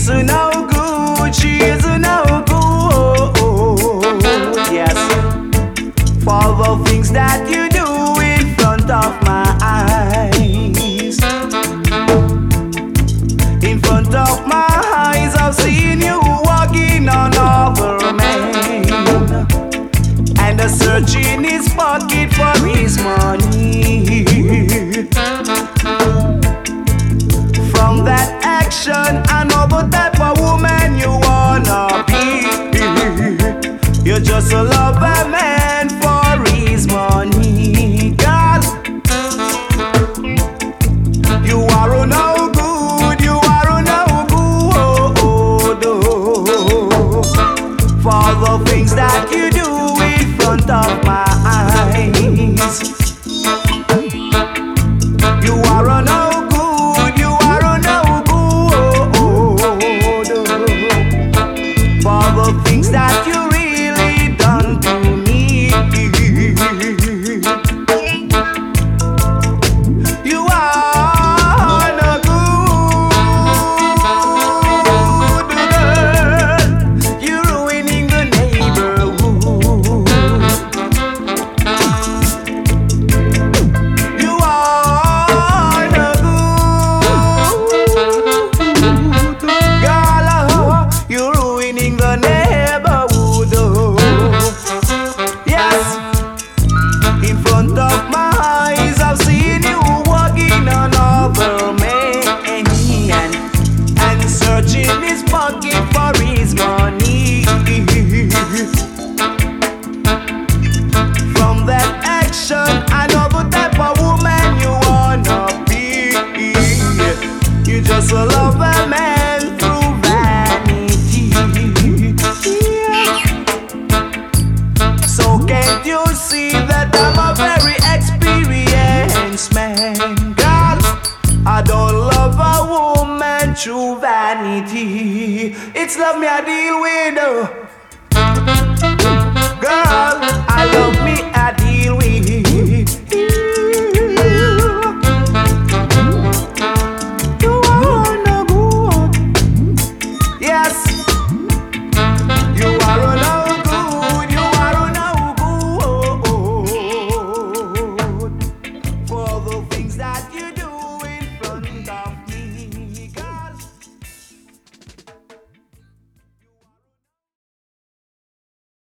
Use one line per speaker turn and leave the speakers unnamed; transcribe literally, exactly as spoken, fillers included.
She's no good, she's no good. Yes, for the things that you do in front of my eyes. In front of my eyes, I've seen you walking on other men, and a search in his pocket for his money. From that action, I know the type of woman you wanna be. You're just a lover man for his money, girl. You are no good, you are no good, oh, for the things that you do in front of my eyes. You are no good, you are no good, for the things that you really done to me. You are no good, girl. You're ruining the neighborhood. You are no good, girl. You're ruining the neighborhood. Yes, in front of my eyes, I've seen you walking on other man, and searching his pocket for his money. From that action, I know the type of woman you wanna be. You just a lover man through vanity. So can't you see that I'm a very experienced man, girl? I don't love a woman through vanity. It's love me I deal with, oh. Girl, I love me I deal with. You are no good. Yes,